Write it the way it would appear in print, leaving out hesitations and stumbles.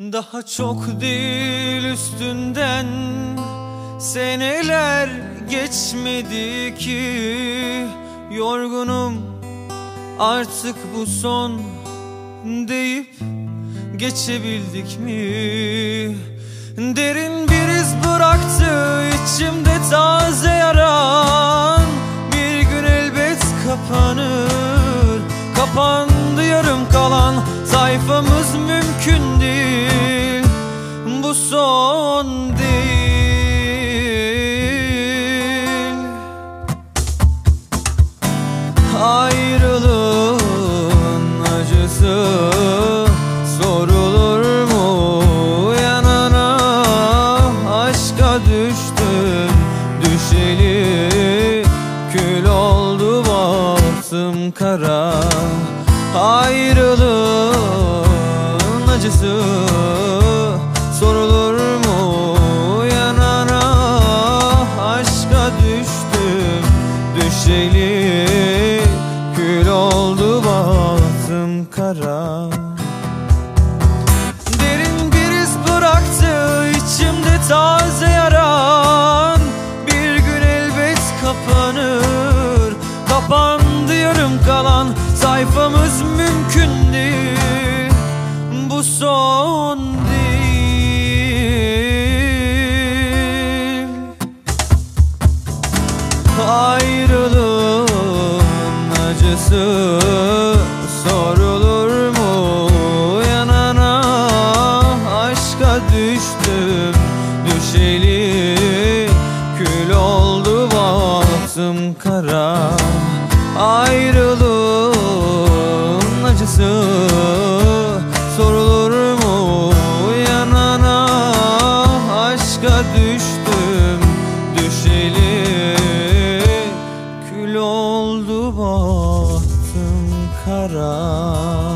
Daha çok değil üstünden seneler geçmedi ki, yorgunum artık bu son deyip geçebildik mi? Derin bir iz bıraktı içimde taze yaran, bir gün elbet kapanır. Kapandı yarım kalan sayfamız, mümkün değil, bu son değil. Ayrılığın acısı sorulur mu yanana? Aşka düştüm düşeli, kül oldu bahtım kara. Ayrılığın acısı sorulur mu yanana? Aşka düştüm düşeli, kül oldu bahtım kara. Derin bir iz bıraktı içimde taze yaran, bir gün elbet kapanır. Kapandı yarım kalan sayfamız, mümkün değil, bu son değil. Ayrılığın acısı sorulur mu yanana? Aşka düştüm düşeli, kül oldu bahtım kara. Ayrılığın acısı sorulur mu yanana? Aşka düştüm düşeli, kül oldu bahtım kara.